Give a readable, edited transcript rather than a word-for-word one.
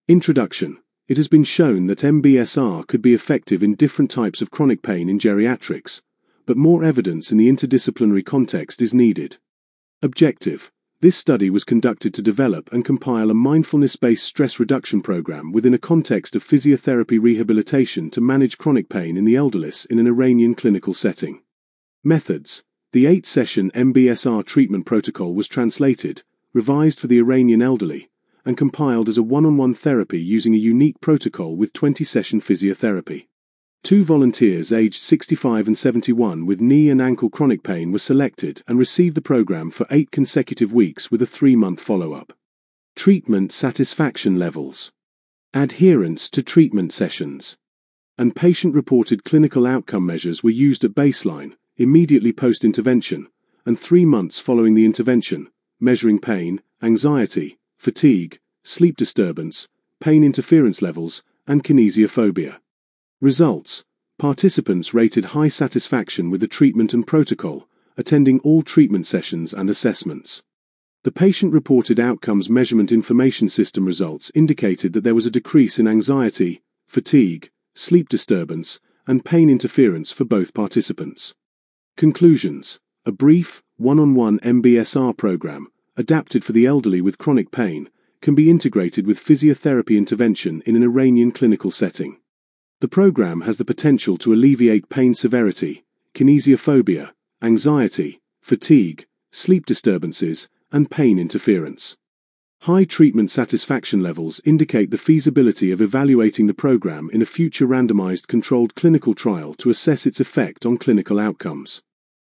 Introduction. It has been shown that MBSR could be effective in different types of chronic pain in geriatrics, but more evidence in the interdisciplinary context is needed. Objective. This study was conducted to develop and compile a mindfulness-based stress reduction program within a context of physiotherapy rehabilitation to manage chronic pain in the elderly in an Iranian clinical setting. Methods. The 8-session MBSR treatment protocol was translated, revised for the Iranian elderly, and compiled as a one-on-one therapy using a unique protocol with 20-session physiotherapy. 2 volunteers aged 65 and 71 with knee and ankle chronic pain were selected and received the program for 8 consecutive weeks with a 3-month follow-up. Treatment satisfaction levels. Adherence to treatment sessions. And patient-reported clinical outcome measures were used at baseline, immediately post-intervention, and 3 months following the intervention, measuring pain, anxiety, fatigue, sleep disturbance, pain interference levels, and kinesiophobia. Results. Participants rated high satisfaction with the treatment and protocol, attending all treatment sessions and assessments. The patient-reported outcomes measurement information system results indicated that there was a decrease in anxiety, fatigue, sleep disturbance, and pain interference for both participants. Conclusions. A brief, one-on-one MBSR program, adapted for the elderly with chronic pain, can be integrated with physiotherapy intervention in an Iranian clinical setting. The program has the potential to alleviate pain severity, kinesiophobia, anxiety, fatigue, sleep disturbances, and pain interference. High treatment satisfaction levels indicate the feasibility of evaluating the program in a future randomized controlled clinical trial to assess its effect on clinical outcomes.